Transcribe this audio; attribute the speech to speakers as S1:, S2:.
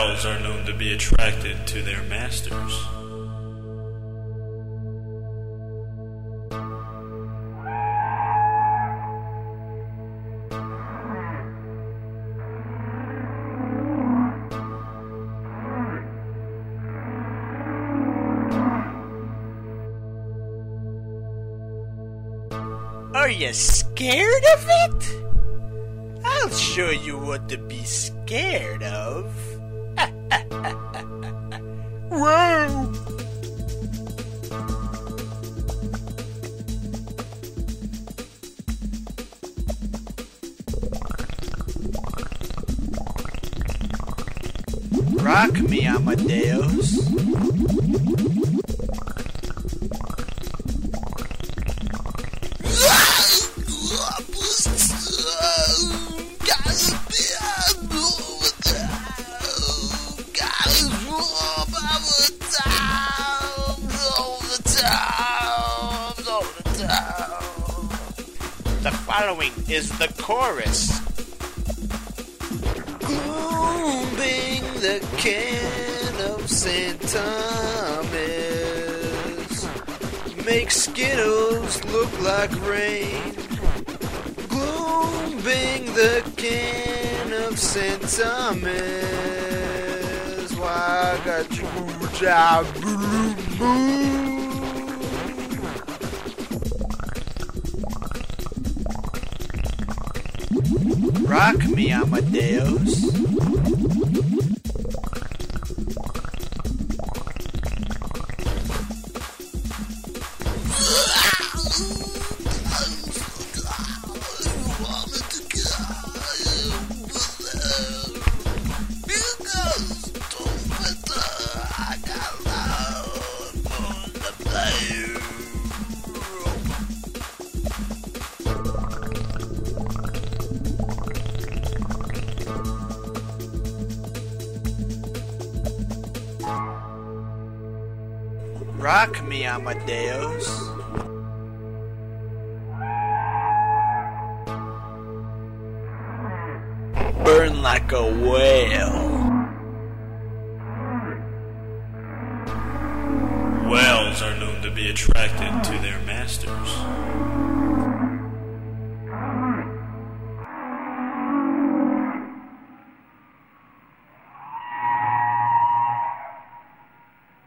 S1: Whales are known to be attracted to their masters.
S2: Are you scared of it? I'll show you what to be scared of. Whoa! Rock me, Amadeus. The following is the chorus. Glooming the can of St. Thomas makes Skittles look like rain. Glooming the can of St. Thomas. Why I got you job blue. Rock me, Amadeus. Rock me, Amadeus. Burn like a whale.
S1: Whales are known to be attracted to their masters.